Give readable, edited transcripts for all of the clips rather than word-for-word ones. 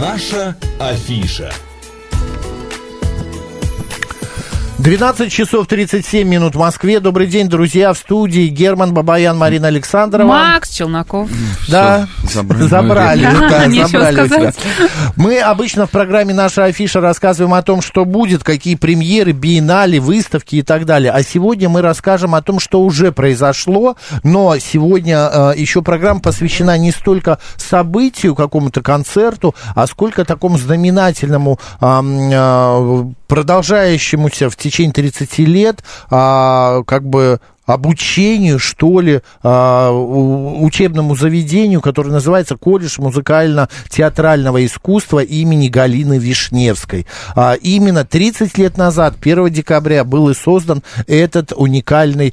Наша афиша. 12 часов 37 минут в Москве. Добрый день, друзья, в студии Герман Бабаян, Марина Александрова. Макс Челноков. Да, забрали. Нечего сказать. Мы обычно в программе «Наша афиша» рассказываем о том, что будет, какие премьеры, биеннале, выставки и так далее. А сегодня мы расскажем о том, что уже произошло. Но сегодня еще программа посвящена не столько событию, какому-то концерту, а сколько такому знаменательному, продолжающемуся в течение 30 лет, как бы обучению, что ли, учебному заведению, которое называется «Колледж музыкально-театрального искусства имени Галины Вишневской». Именно 30 лет назад, 1 декабря, был и создан это уникальное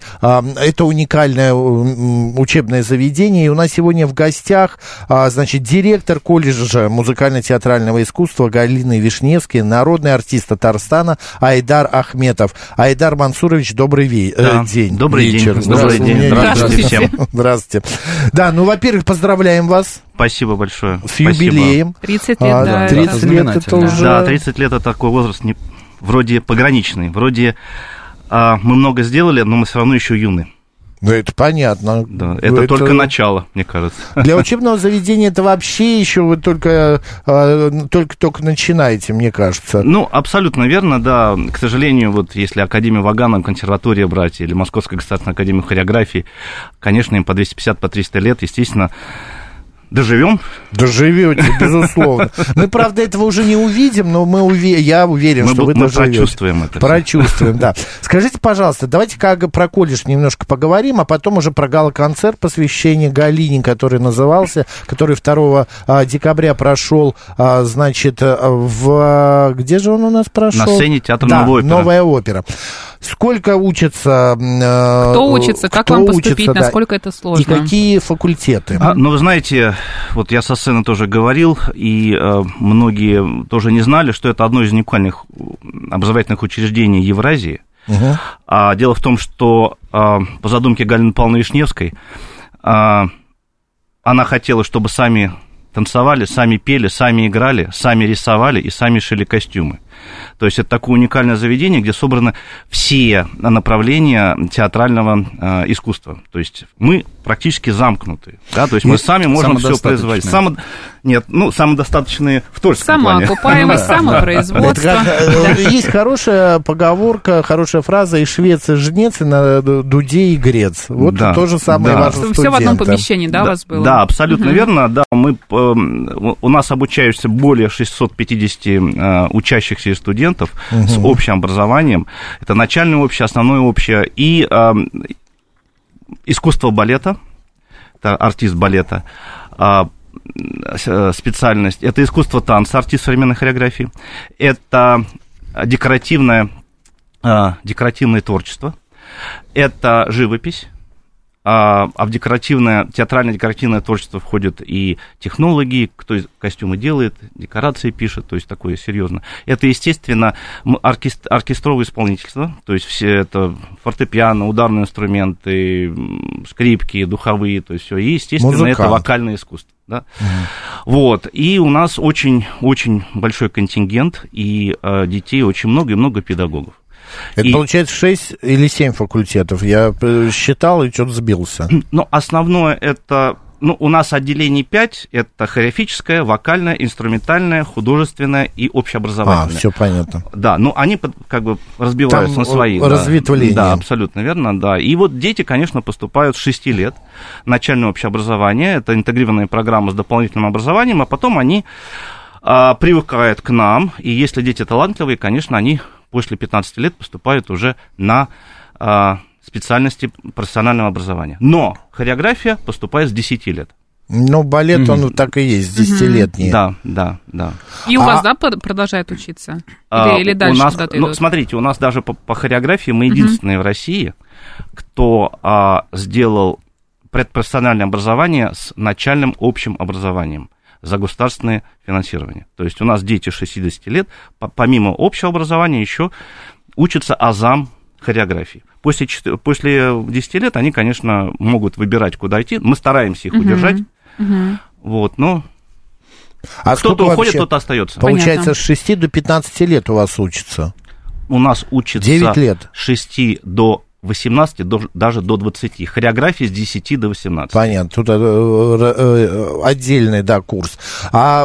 учебное заведение. И у нас сегодня в гостях, значит, директор колледжа музыкально-театрального искусства Галины Вишневской, народный артист Татарстана Айдар Ахметов. Айдар Мансурович, добрый день. Добрый вечер. Добрый день. Здравствуйте всем. Здравствуйте. Да, ну, во-первых, поздравляем вас. Спасибо большое. С юбилеем. 30 лет, да. 30 лет это уже... Да, 30 лет это такой возраст вроде пограничный. Вроде мы много сделали, но мы все равно еще юны. Ну, это понятно. Да, это только начало, мне кажется. Для учебного заведения это вообще еще вы только начинаете, мне кажется. Ну, абсолютно верно, да. К сожалению, вот если Академию Ваганова, консерватория брать, или Московская государственная академия хореографии, конечно, им по 250, по 300 лет, естественно, доживем. Доживете, безусловно. Мы, правда, этого уже не увидим, но я уверен, что вы доживете. Мы прочувствуем это. Прочувствуем, да. Скажите, пожалуйста, давайте как про колледж немножко поговорим, а потом уже про гала-концерт посвящения Галине, который назывался, который 2 декабря прошел, значит, где же он у нас прошел? На сцене театра «Новая опера». «Новая опера». Сколько учатся? Кто учится? Как вам поступить? Да. Насколько это сложно? И какие факультеты? Ну, вы знаете, вот я со сцены тоже говорил, и многие тоже не знали, что это одно из уникальных образовательных учреждений Евразии. Угу. Дело в том, что по задумке Галины Павловны Вишневской она хотела, чтобы сами танцевали, сами пели, сами играли, сами рисовали и сами шили костюмы. То есть это такое уникальное заведение, где собраны все направления театрального искусства. То есть мы практически замкнуты, да, то есть мы сами можем все производить. Самодостаточные в творческом плане. Самоокупаемость, самопроизводство. Есть хорошая поговорка, хорошая фраза: и швец, и жнец, и на дуде и грец. Вот то же самое ваши студенты. Все в одном помещении, да, у вас было? Да, абсолютно верно. Да, у нас обучаются более 650 учащихся и студентов с общим образованием. Это начальное общее, основное общее и искусство балета, это артист балета, специальность, это искусство танца, артист современной хореографии, это декоративное творчество, это живопись. А в театральное декоративное творчество входят и технологи, кто костюмы делает, декорации пишет, то есть такое серьезно. Это, естественно, оркестровое исполнительство, то есть все это фортепиано, ударные инструменты, скрипки, духовые, то есть все. И, естественно, это вокальное искусство. Да? Вот. И у нас очень большой контингент, и детей очень много, и много педагогов. Это получается 6 или 7 факультетов. Я считал и что-то сбился. Ну, основное это... Ну, у нас отделений 5. Это хореографическое, вокальное, инструментальное, художественное и общеобразовательное. Все понятно. Да, ну, они как бы разбиваются там на свои. Разветвления. Да, абсолютно верно, да. И вот дети, конечно, поступают с 6 лет. Начальное общее образование. Это интегрированная программа с дополнительным образованием. А потом они привыкают к нам. И если дети талантливые, конечно, они... после 15 лет поступают уже на специальности профессионального образования. Но хореография поступает с 10 лет. Ну, балет, он так и есть, 10-летний. Да. И у вас, да, продолжает учиться? Или дальше куда-то идут? Ну, смотрите, у нас даже по хореографии мы единственные в России, кто сделал предпрофессиональное образование с начальным общим образованием за государственное финансирование. То есть у нас дети 60 лет, помимо общего образования, еще учатся азам хореографии. После 10 лет они, конечно, могут выбирать, куда идти. Мы стараемся их удержать. Вот, но... А кто-то уходит, кто-то остается. Получается, с 6 до 15 лет у вас учатся? У нас учатся 9 лет. с 6 до 18, даже до 20. Хореография с 10 до 18. Понятно, тут отдельный, да, курс. А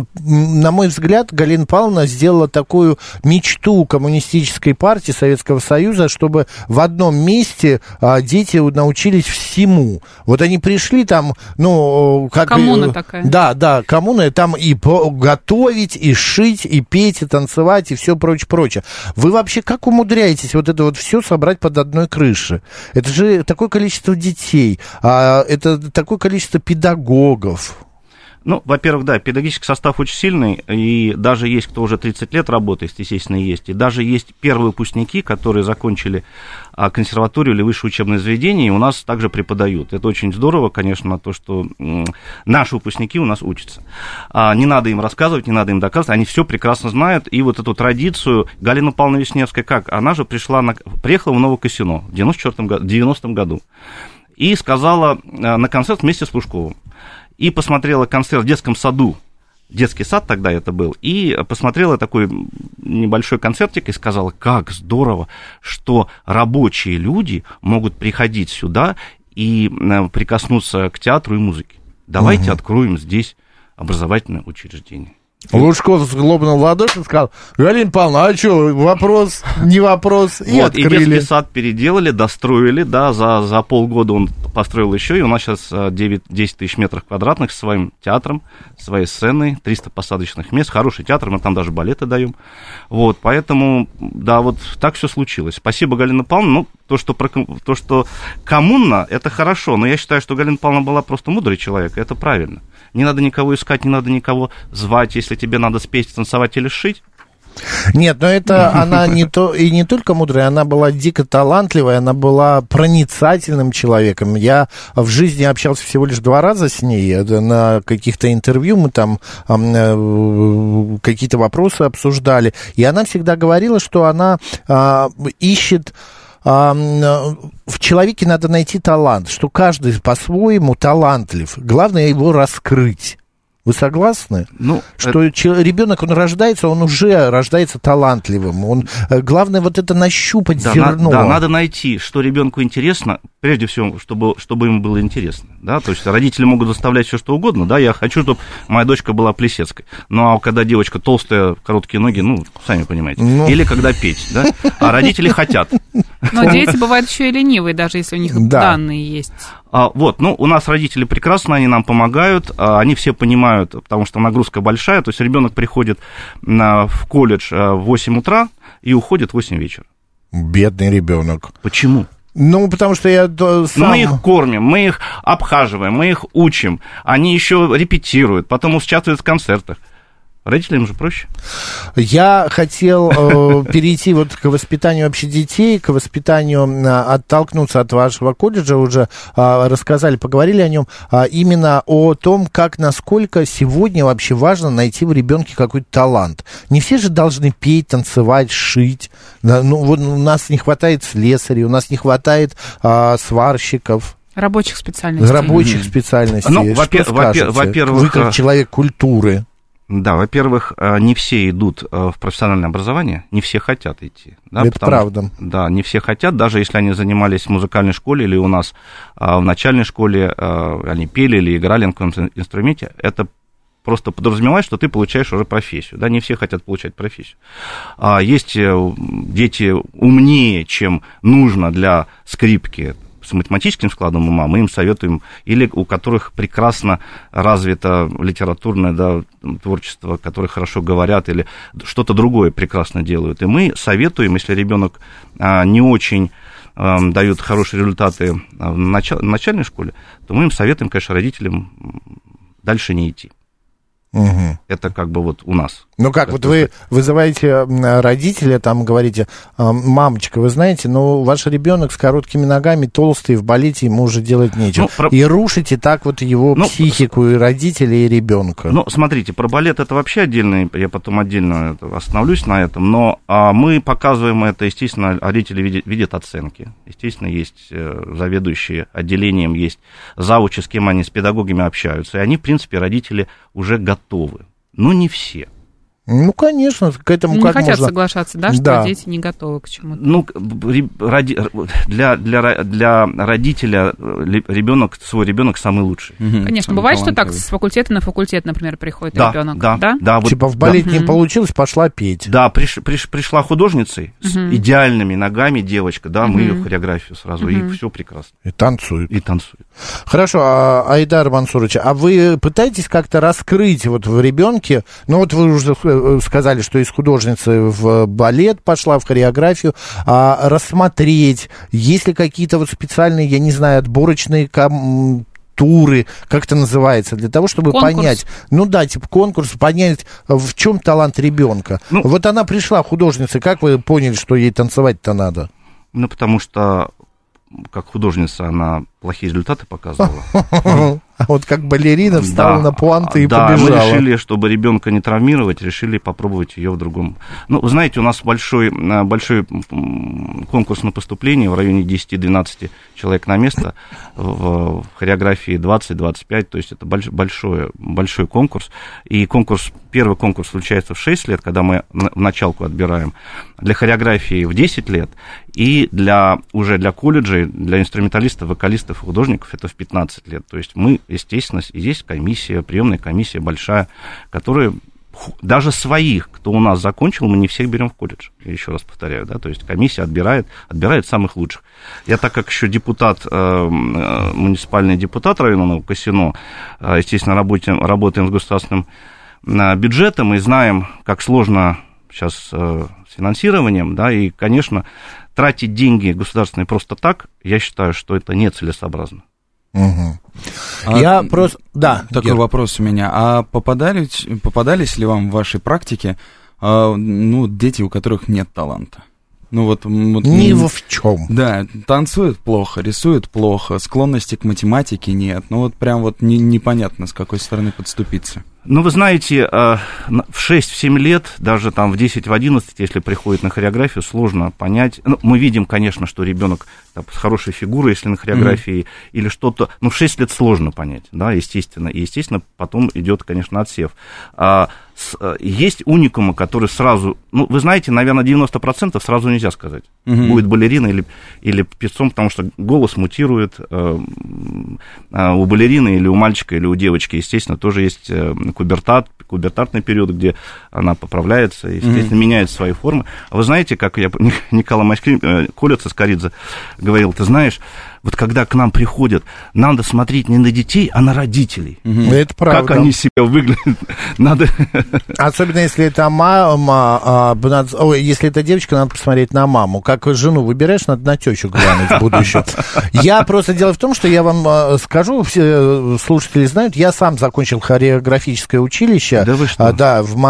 на мой взгляд, Галина Павловна сделала такую мечту коммунистической партии Советского Союза, чтобы в одном месте дети научились всему. Вот они пришли там, ну, как... Коммуна такая. Да, коммуна, там и готовить, и шить, и петь, и танцевать, и все прочее. Вы вообще как умудряетесь вот это вот все собрать под одной крыши? Это же такое количество детей, это такое количество педагогов. Ну, во-первых, да, педагогический состав очень сильный, и даже есть, кто уже 30 лет работает, естественно, есть, и даже есть первые выпускники, которые закончили консерваторию или высшее учебное заведение, и у нас также преподают. Это очень здорово, конечно, то, что наши выпускники у нас учатся. Не надо им рассказывать, не надо им доказывать, они все прекрасно знают, и вот эту традицию Галина Павловна Вишневская, как? Она же приехала в Новокосино в 90-м году и сказала на концерт вместе с Лужковым. И посмотрела концерт в детском саду, детский сад тогда это был, и посмотрела такой небольшой концертик и сказала, как здорово, что рабочие люди могут приходить сюда и прикоснуться к театру и музыке. Давайте откроем здесь образовательное учреждение. Лужков злобно в ладоши сказал: Галина Павловна, а что, вопрос, не вопрос, и вот, открыли. И детский сад переделали, достроили, да, за полгода он построил еще, и у нас сейчас 10 тысяч метров квадратных со своим театром, своей сценой, 300 посадочных мест, хороший театр, мы там даже балеты даем, вот, поэтому, да, вот так все случилось. Спасибо, Галина Павловна, ну, то, что коммуна, это хорошо, но я считаю, что Галина Павловна была просто мудрый человек, это правильно. Не надо никого искать, не надо никого звать, если тебе надо спеть, танцевать или шить. Нет, но это она не только мудрая, она была дико талантливая, она была проницательным человеком. Я в жизни общался всего лишь 2 раза с ней, на каких-то интервью мы там какие-то вопросы обсуждали, и она всегда говорила, что она ищет... В человеке надо найти талант, что каждый по-своему талантлив. Главное его раскрыть. Вы согласны? Ну, что ребенок, он рождается, он уже рождается талантливым. Главное вот это нащупать зерно. Да, надо найти, что ребенку интересно, прежде всего, чтобы ему было интересно. Да? То есть родители могут заставлять все что угодно. Да? Я хочу, чтобы моя дочка была Плесецкой. Ну, а когда девочка толстая, короткие ноги, ну, сами понимаете. Или когда петь. Да? А родители хотят. Но дети бывают еще и ленивые, даже если у них данные есть. Вот, ну, у нас родители прекрасно, они нам помогают, они все понимают, потому что нагрузка большая, то есть ребенок приходит в колледж в 8 утра и уходит в 8 вечера. Бедный ребенок. Почему? Ну, потому что я сам... Мы их кормим, мы их обхаживаем, мы их учим, они еще репетируют, потом участвуют в концертах. Родителям же проще. Я хотел перейти вот к воспитанию вообще детей, к воспитанию, оттолкнуться от вашего колледжа, уже рассказали, поговорили о нем, именно о том, как, насколько сегодня вообще важно найти в ребенке какой-то талант. Не все же должны петь, танцевать, шить. Ну, вот у нас не хватает слесарей, у нас не хватает сварщиков. Рабочих специальностей. Рабочих специальностей. Ну, во-первых, вы как человек культуры. Да, во-первых, не все идут в профессиональное образование, не все хотят идти. Да, это правда. Да, не все хотят, даже если они занимались в музыкальной школе или у нас в начальной школе, они пели или играли на каком-то инструменте, это просто подразумевает, что ты получаешь уже профессию. Да, не все хотят получать профессию. Есть дети умнее, чем нужно для скрипки, с математическим складом ума, мы им советуем, или у которых прекрасно развито литературное творчество, которые хорошо говорят, или что-то другое прекрасно делают. И мы советуем, если ребенок не очень дает хорошие результаты в начальной школе, то мы им советуем, конечно, родителям дальше не идти. Угу. Это как бы вот у нас. Ну как, вот вы вызываете родителя, там говорите: мамочка, вы знаете, ну ваш ребенок с короткими ногами, толстый, в балете, ему уже делать нечего. И рушите так вот его психику и родителей, и ребенка. Ну, смотрите, про балет это вообще отдельно, я потом отдельно остановлюсь на этом, но мы показываем это, естественно, родители видят оценки. Естественно, есть заведующие отделением, есть завучи, с кем они с педагогами общаются, и они, в принципе, родители уже готовы готовы, но не все. Ну, конечно, к этому не как хотят можно... соглашаться, да, что Да. дети не готовы к чему-то. Ну, для родителя свой ребенок самый лучший. Конечно, бывает, что так с факультета на факультет, например, приходит ребенок, да? Типа в балет не получилось, пошла петь. Да, пришла художницей с идеальными ногами девочка, да, мы ее хореографию сразу, и все прекрасно. И танцует. Хорошо, Айдар Мансурович, а вы пытаетесь как-то раскрыть вот в ребенке, ну вот вы уже сказали, что из художницы в балет пошла, в хореографию, рассмотреть, есть ли какие-то вот специальные, я не знаю, отборочные туры, как это называется, для того, чтобы понять, ну да, типа конкурс, понять, в чем талант ребенка. Ну, вот она пришла художницей, как вы поняли, что ей танцевать-то надо? Ну, потому что как художница она плохие результаты показывала. А вот как балерина встала на пуанты и побежала. Да, мы решили, чтобы ребенка не травмировать, решили попробовать ее в другом. Ну, вы знаете, у нас большой конкурс на поступление в районе 10-12 человек на место, в хореографии 20-25, то есть это большой конкурс. И первый конкурс случается в 6 лет, когда мы в началку отбираем, для хореографии в 10 лет, и уже для колледжей, для инструменталистов, вокалистов, художников это в 15 лет. То есть мы, естественно, есть комиссия, приемная комиссия большая, которая даже своих, кто у нас закончил, мы не всех берем в колледж. Я еще раз повторяю, да, то есть комиссия отбирает самых лучших. Я, так как еще муниципальный депутат районного Косино, естественно, работаем с государственным бюджетом и знаем, как сложно сейчас с финансированием, да, и, конечно, тратить деньги государственные просто так, я считаю, что это нецелесообразно. Угу. Такой вопрос у меня. А попадались ли вам в вашей практике дети, у которых нет таланта? Ни в чем. Да, танцуют плохо, рисуют плохо, склонности к математике нет. Непонятно, с какой стороны подступиться. Ну, вы знаете, в 6-7 лет, даже там в 10-11, если приходит на хореографию, сложно понять. Ну, мы видим, конечно, что ребенок с хорошей фигурой, если на хореографии, или что-то, в 6 лет сложно понять, да, естественно. И, естественно, потом идет, конечно, отсев. Есть уникумы, которые сразу, вы знаете, наверное, 90% сразу нельзя сказать. Будет балерина или певцом, потому что голос мутирует у балерины или у мальчика, или у девочки, естественно, тоже есть кубертатный период, где она поправляется, естественно, меняет свои формы. А вы знаете, как Николай Коля Цискоридзе говорил, ты знаешь, вот когда к нам приходят, надо смотреть не на детей, а на родителей. Это правда. Как они себя выглядят. Надо... Особенно, если это мама, если это девочка, надо посмотреть на маму. Как жену выбираешь, надо на тещу глянуть в будущем. Я просто, дело в том, что я вам скажу, все слушатели знают, я сам закончил хореографическое училище. Да вы что? Да, в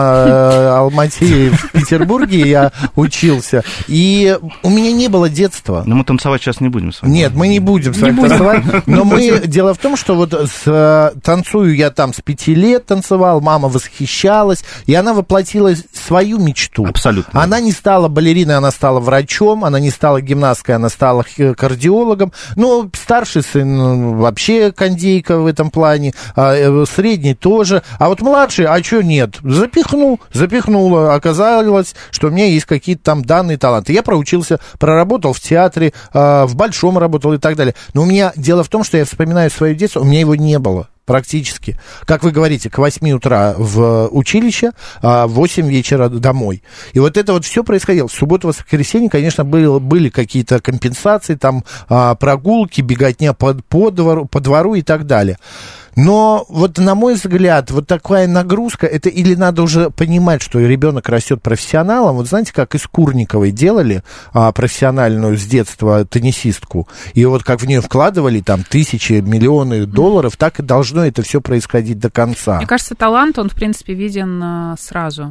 Алмате, в Петербурге я учился. И у меня не было детства. Но мы танцевать сейчас не будем с вами. Нет, мы не будем с вами танцевать. Но дело в том, что вот танцую я там с 5 лет танцевал, мама восхищалась, и она воплотила свою мечту. Абсолютно. Она не стала балериной, она стала врачом, она не стала гимнасткой, она стала кардиологом. Ну, старший сын вообще кондейка в этом плане, средний тоже. А вот младший, а что нет? Запихнула. Оказалось, что у меня есть какие-то там данные таланты. Я проучился, проработал в театре, в Большом работал и так далее. Но у меня дело в том, что я вспоминаю свое детство, у меня его не было. Практически. Как вы говорите, к 8 утра в училище, а в 8 вечера домой. И вот это вот все происходило. В субботу, воскресенье, конечно, были какие-то компенсации, там прогулки, беготня по двору и так далее. Но вот, на мой взгляд, вот такая нагрузка, это или надо уже понимать, что ребенок растет профессионалом. Вот знаете, как из Курниковой делали профессиональную с детства теннисистку, и вот как в нее вкладывали там тысячи, миллионы долларов, так и должно это все происходить до конца. Мне кажется, талант, он, в принципе, виден сразу.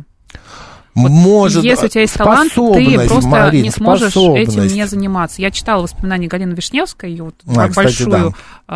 Может, если у тебя есть талант, ты просто не сможешь этим не заниматься. Я читала воспоминания Галины Вишневской, ее большую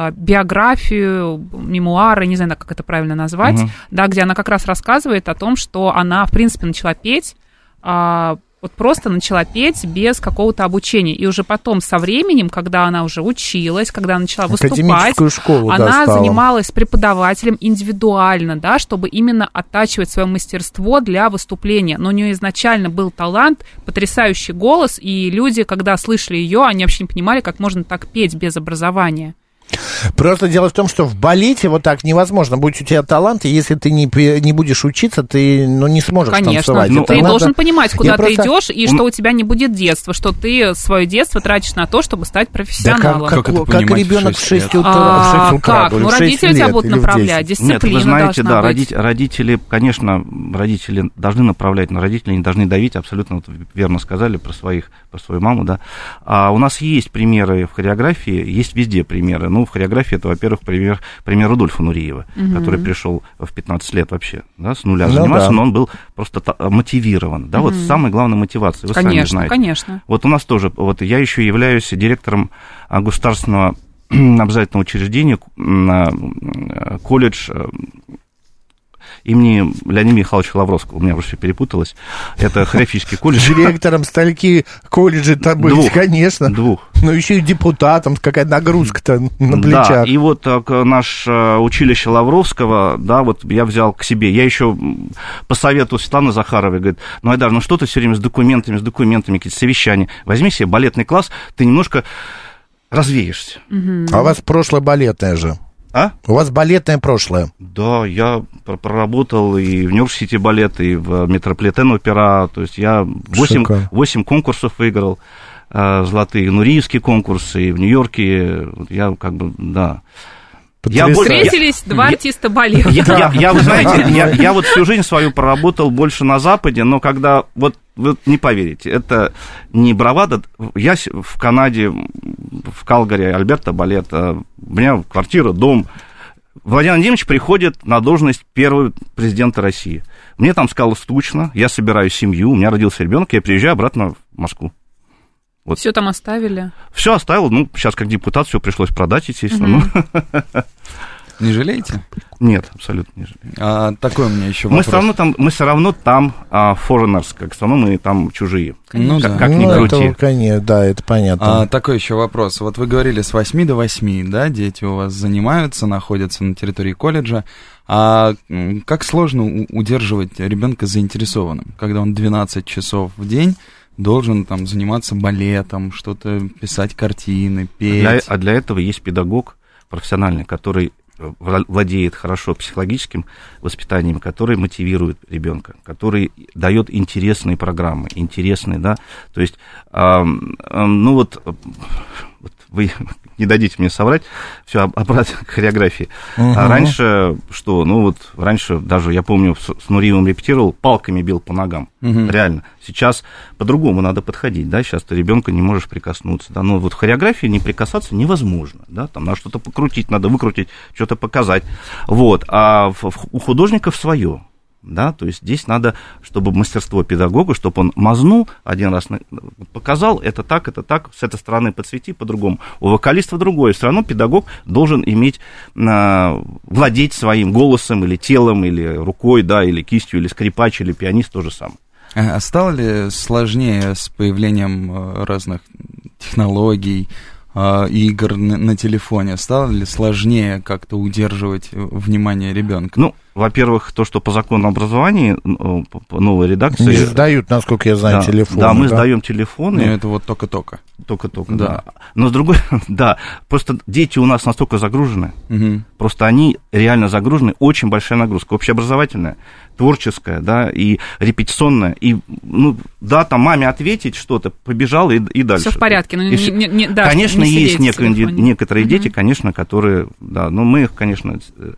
биографию, мемуары, не знаю, как это правильно назвать, да, где она как раз рассказывает о том, что она, в принципе, начала петь Вот просто начала петь без какого-то обучения. И уже потом, со временем, когда она уже училась, когда она начала выступать, школу, она занималась с преподавателем индивидуально, да, чтобы именно оттачивать свое мастерство для выступления. Но у нее изначально был талант, потрясающий голос, и люди, когда слышали ее, они вообще не понимали, как можно так петь без образования. Просто дело в том, что в балете вот так невозможно. Будь у тебя талант, и если ты не будешь учиться, ты не сможешь танцевать. Конечно, ты должен понимать, куда ты идешь, и что у тебя не будет детства, что ты свое детство тратишь на то, чтобы стать профессионалом. Да как ребенок в 6 утра. Как? Родители тебя будут направлять, дисциплина должна быть. Нет, вы знаете, да, родители, конечно, родители должны направлять, но родители не должны давить, абсолютно вот верно сказали про свою маму, да. А у нас есть примеры в хореографии, есть везде примеры. В хореографии это, во-первых, пример Рудольфа Нуриева, который пришел в 15 лет вообще, да, с нуля заниматься, но он был просто мотивирован, да, вот самая главная мотивация, вы сами знаете. Конечно. Вот у нас тоже, вот я еще являюсь директором государственного образовательного учреждения, колледж имени Леонида Михайловича Лавровского. У меня уже все перепуталось. Это хореографический колледж. Директором стольки колледжа-то быть, конечно. Двух. Но еще и депутатом, какая нагрузка-то на плечах. Да, и вот наше училище Лавровского, да, вот я взял к себе. Я еще по совету Светланы Захаровой, говорит, Айдар, что ты все время с документами, какие-то совещания. Возьми себе балетный класс, ты немножко развеешься. А у вас прошлое балетное же. А? У вас балетное прошлое. Да, я проработал и в Нью-Йорк-Сити балет, и в Метрополитен-опера, то есть я 8 конкурсов выиграл, золотые нуриевские конкурсы, и в Нью-Йорке, я да. Встретились два артиста балета. Вы знаете, я вот всю жизнь свою проработал больше на Западе, но когда, вот вы не поверите, это не бравада. Я в Канаде, в Калгари, Альберта балет, у меня квартира, дом. Владимир Владимирович приходит на должность первого президента России. Мне там стало скучно, я собираю семью, у меня родился ребенок, я приезжаю обратно в Москву. Вот. Все там оставили? Все оставил, сейчас как депутат все пришлось продать, естественно. Не жалеете? Нет, абсолютно не жалею. Такой у меня еще вопрос. Мы все равно там foreigners, как все равно мы там чужие. Конечно. Как ни крути. Это понятно. Такой еще вопрос. Вот вы говорили, с 8 до 8, да, дети у вас занимаются, находятся на территории колледжа. А как сложно удерживать ребенка заинтересованным, когда он 12 часов в день должен там заниматься балетом, что-то писать картины, петь? Для этого есть педагог профессиональный, который владеет хорошо психологическим воспитанием, который мотивирует ребенка, который дает интересные программы, да, то есть, вы не дадите мне соврать, все обратно к хореографии. А раньше раньше даже, я помню, с Нуриевым репетировал, палками бил по ногам, реально. Сейчас по-другому надо подходить, да, сейчас ты ребенка не можешь прикоснуться, да, но вот в хореографии не прикасаться невозможно, да, там надо что-то покрутить, надо выкрутить, что-то показать, вот, а у художников свое. Да, то есть здесь надо, чтобы мастерство педагога, чтобы он мазнул один раз, показал, это так, с этой стороны подсвети по-другому. У вокалиста другое, все равно педагог должен владеть своим голосом или телом, или рукой, да, или кистью, или скрипач, или пианист, то же самое. А стало ли сложнее с появлением разных технологий, игр на телефоне? Стало ли сложнее как-то удерживать внимание ребенка? Во-первых, то, что по закону образования, по новой редакции... Не сдают, насколько я знаю, телефоны. Да, мы сдаем телефоны. Но это вот только-только. Только-только, да. Но с другой... Да, просто дети у нас настолько загружены, просто они реально загружены, очень большая нагрузка, общеобразовательная, творческая, да, и репетиционная, и, там маме ответить что-то, побежал и дальше. Все в порядке. Конечно, есть некоторые дети, конечно, которые, да, мы их, конечно...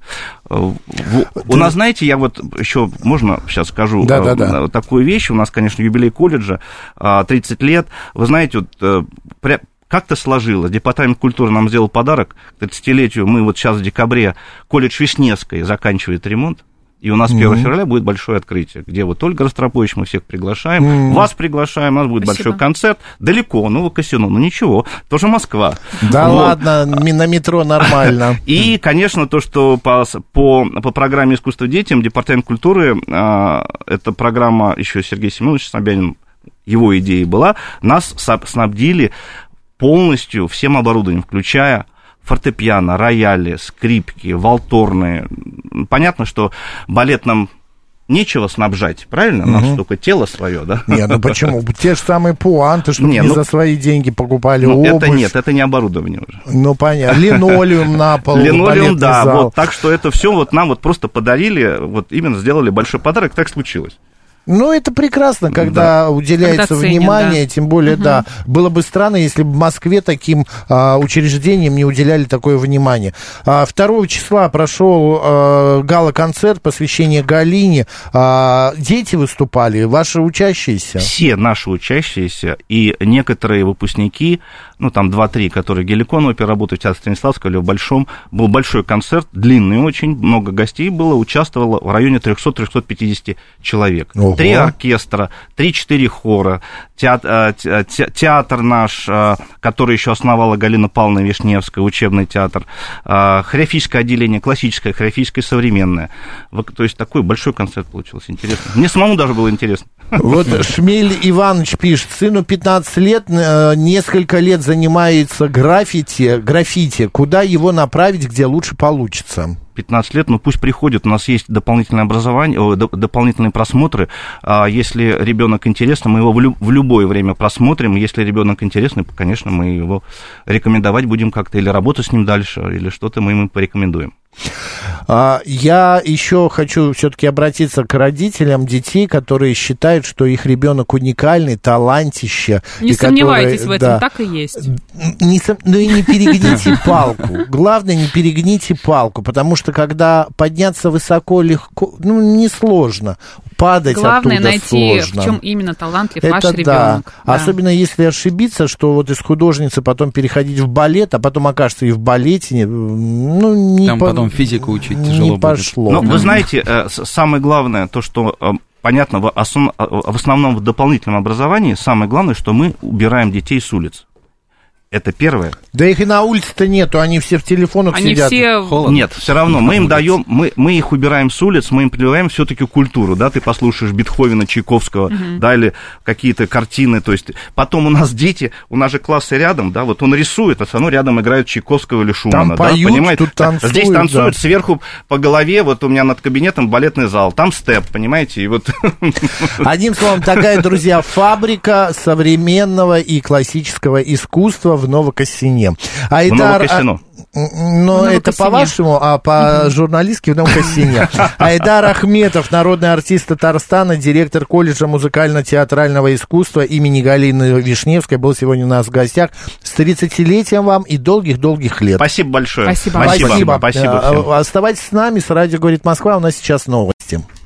У нас, знаете, я вот еще, можно сейчас скажу такую вещь, у нас, конечно, юбилей колледжа, 30 лет, вы знаете, как-то сложилось, Департамент культуры нам сделал подарок к 30-летию, мы вот сейчас в декабре, колледж Вишневской заканчивает ремонт, и у нас 1 февраля будет большое открытие, где вот Ольга Ростропович, мы всех приглашаем, вас приглашаем, у нас будет большой концерт, далеко, Новокосино, ничего, тоже Москва. Да ладно, на метро нормально. И, конечно, то, что по программе «Искусство детям» Департамент культуры, эта программа, еще Сергей Семенович Собянин его идеей была, нас снабдили полностью всем оборудованием, включая фортепиано, рояли, скрипки, валторные. Понятно, что балет нам нечего снабжать, правильно? Нам только тело свое, да? Нет, ну почему? Те же самые пуанты, чтобы не за свои деньги покупали обувь. Это не оборудование уже. Ну, понятно. Линолеум на пол. Линолеум, да. Вот, так что это все вот нам вот просто подарили, вот именно сделали большой подарок, так случилось. Ну, это прекрасно, когда уделяется внимание, тем более, да, было бы странно, если бы в Москве таким учреждениям не уделяли такое внимание. 2 числа прошел гала-концерт, посвящение Галине. Дети выступали, ваши учащиеся? Все наши учащиеся и некоторые выпускники, ну, там 2-3, которые в Геликон опере работают, в Театре Станиславского или в Большом, был большой концерт, длинный очень, много гостей было, участвовало в районе 300-350 человек. 3 оркестра, 3-4 хора, театр наш, который еще основала Галина Павловна Вишневская, учебный театр, хореографическое отделение, классическое, хореографическое, современное. То есть такой большой концерт получился, интересно. Мне самому даже было интересно. Вот Шмель Иванович пишет, сыну 15 лет, несколько лет занимается граффити, куда его направить, где лучше получится? 15 лет, ну пусть приходит, у нас есть дополнительное образование, дополнительные просмотры. Если ребенок интересный, мы его в любое время просмотрим. Если ребенок интересный, конечно, мы его рекомендовать будем как-то, или работать с ним дальше, или что-то мы ему порекомендуем. Я еще хочу все-таки обратиться к родителям детей, которые считают, что их ребенок уникальный, талантище. Не сомневайтесь в этом, так и есть. Ну и не перегните палку. Главное, не перегните палку, потому что когда подняться высоко легко, ну, несложно. Падать главное оттуда найти, сложно. в чем именно талантлив ваш ребенок. Да. Особенно если ошибиться, что вот из художницы потом переходить в балет, а потом окажется и в балете, ну, не там потом физику учить тяжело не пошло. Но вы знаете, самое главное, то, что понятно, в основном в дополнительном образовании, самое главное, что мы убираем детей с улиц. Это первое. Да их и на улице-то нету, они все в телефонах сидят. Нет, все равно мы им даем, мы их убираем с улиц, мы им прививаем все-таки культуру, да, ты послушаешь Бетховена, Чайковского, да, или какие-то картины, то есть потом у нас дети, у нас же классы рядом, да, вот он рисует, а все равно рядом играют Чайковского или Шумана, там поют, да, понимаете? Тут танцуют, здесь танцуют, да. Сверху по голове, вот у меня над кабинетом балетный зал, там степ, понимаете, и вот... Одним словом, такая, друзья, фабрика современного и классического искусства в Новокосине. Новокосино. Но это по-вашему, а по-журналистски в Новокосине. Айдар Ахметов, народный артист Татарстана, директор колледжа музыкально-театрального искусства имени Галины Вишневской, был сегодня у нас в гостях. С 30-летием вам и долгих-долгих лет. Спасибо большое. Спасибо. Спасибо. Оставайтесь с нами, с радио «Говорит Москва», у нас сейчас новости.